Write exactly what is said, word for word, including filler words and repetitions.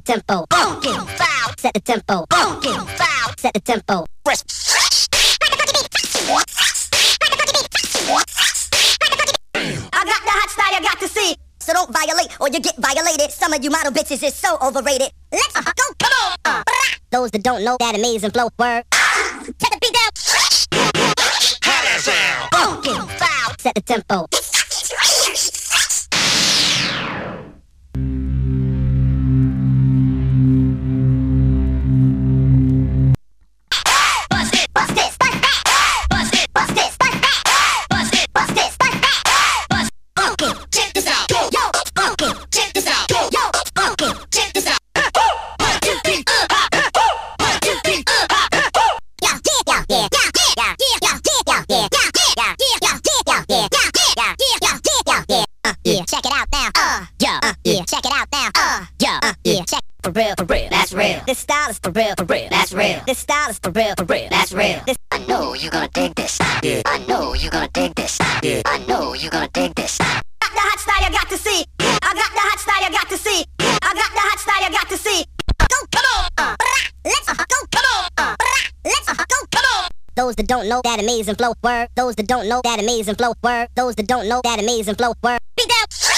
tempo. Funky foul. Set the tempo. Funky foul. Set the tempo. Fresh. I got the hot style you got to see. So don't violate or you get violated. Some of you model bitches is so overrated. Let's uh-huh. go, come on. Uh, Those that don't know that amazing flow word. Ah, take the beat down. How that sound? Funky foul. Set the tempo. Check it out now, uh, yo, uh, yeah. Check it out now, uh, yo, uh, yeah. Check for real, for real, that's real. This style is for real, for real, that's real. This style is for real, for real, that's real. This I know you're gonna dig this. Yeah. I know you're gonna dig this. Yeah. I know you're gonna dig this. Got the hot style you got to see. I got the hot style you got to see. I got the hot style you got to see. Go, come on, uh, let's uh, go, come on, uh, let's uh, go, come on. Those that don't know that amazing flow word. Those that don't know that amazing flow word. Those that don't know that amazing flow word. Beat down.